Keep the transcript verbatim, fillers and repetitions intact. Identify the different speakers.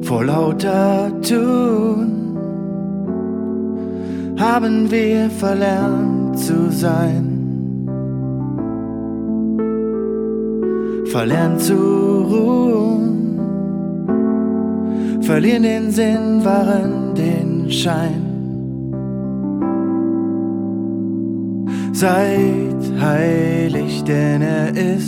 Speaker 1: Vor lauter Tun haben wir verlernt zu sein, verlernt zu ruhen, verlieren den Sinn, wahren den Schein. Seid heilig, denn er ist